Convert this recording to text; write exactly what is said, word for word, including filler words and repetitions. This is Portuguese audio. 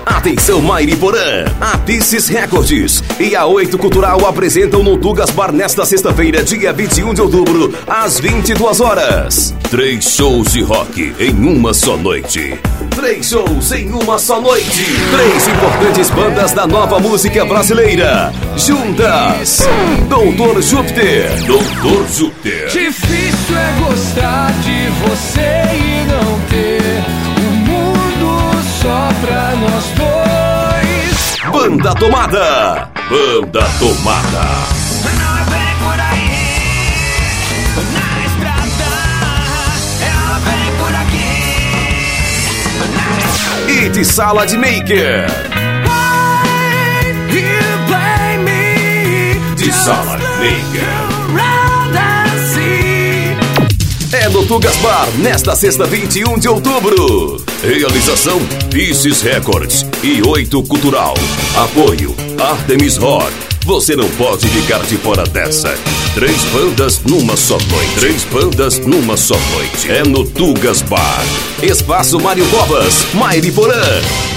Atenção Mairiporã, a Pisces Records e a Oito Cultural apresentam no Tugas Bar nesta sexta-feira, dia vinte e um de outubro, às vinte e duas horas. Três shows de rock em uma só noite. Três shows em uma só noite. Três importantes bandas da nova música brasileira. Juntas. Doutor Júpiter. Doutor Júpiter. Difícil é gostar de você e não ter o mundo só pra nós dois. Banda Tomada. Banda Tomada. E de Sala de Maker. De Sala de Maker. É no Tugas Bar, nesta sexta, vinte e um de outubro. Realização Pisces Records e Oito Cultural. Apoio Artemis Rock. Você não pode ficar de fora dessa. Três bandas numa só noite. Três bandas numa só noite. É no Tugas Bar. Espaço Mário Covas, Mairiporã.